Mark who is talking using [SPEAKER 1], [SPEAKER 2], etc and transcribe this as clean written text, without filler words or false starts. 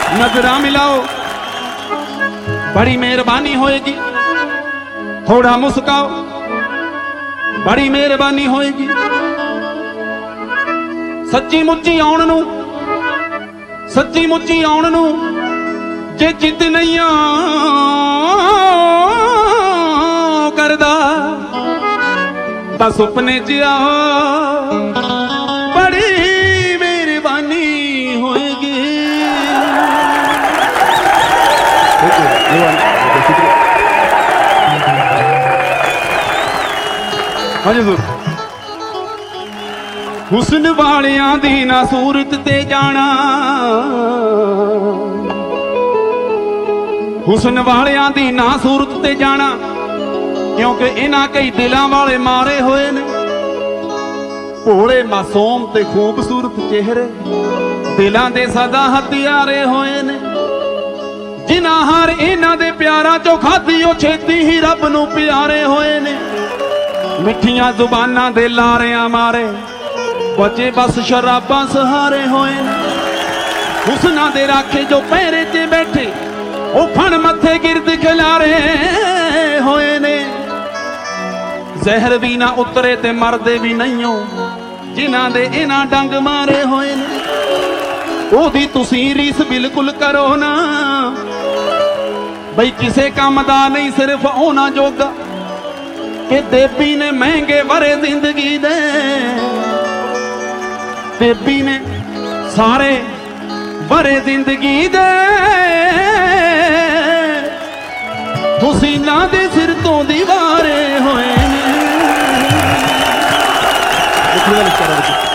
[SPEAKER 1] नजरा मिलाओ, बड़ी मेहरबानी होएगी। थोड़ा मुस्काओ, बड़ी मेहरबानी होएगी। सच्ची मुच्ची आउण नूं, सच्ची मुच्ची आउण नूं जे जिद नहीं करदा तां सुपने च आओ, बड़ी मेहरबानी होएगी। हुस्न वालियां दी ना सूरत ते जाना, हुस्न वालियां दी ना सूरत ते जाना, क्योंकि इन्हां कई दिलां वाले मारे होए ने। भोले मासूम ते खूबसूरत चेहरे दिलां दे सदा हथियारे होए ने। जिन्हां हर इन्हां दे प्यारां चों खाधी ओ छेती ही रब नूं प्यारे होए ने। मिठियां जुबानां दे लारियां मारे बचे बस शराबां सहारे होए ने। हुस्ना दे राखे जो पैरे ते बैठे ओ फण मथे गिरद खिलारे होए ने। जहर भी ना उतरे ते मरदे भी नहीं हो, जिन्हां दे इन्हां डंग मारे होए ने। ओदी तुसीं रीस बिल्कुल करो ना, बई किसे काम दा नहीं सिर्फ ओना जोगा कि देवी ने महंगे वरे जिंदगी दे। देवी ने सारे वरे जिंदगी दे हुसीना दे सिर तो दीवारे होए ने।